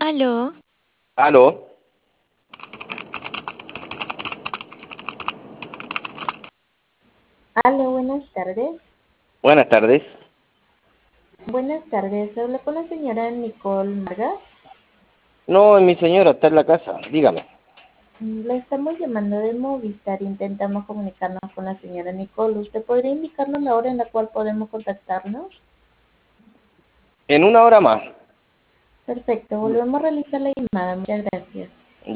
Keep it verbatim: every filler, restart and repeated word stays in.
Aló, Aló, Aló, buenas tardes. buenas tardes. Buenas tardes, hablo con la señora Nicole Margas. No, mi señora está en la casa, dígame. Mm, La estamos llamando de Movistar, intentamos comunicarnos con la señora Nicole. ¿Usted podría indicarnos la hora en la cual podemos contactarnos? En una hora más. Perfecto, volvemos a realizar la llamada. Muchas gracias.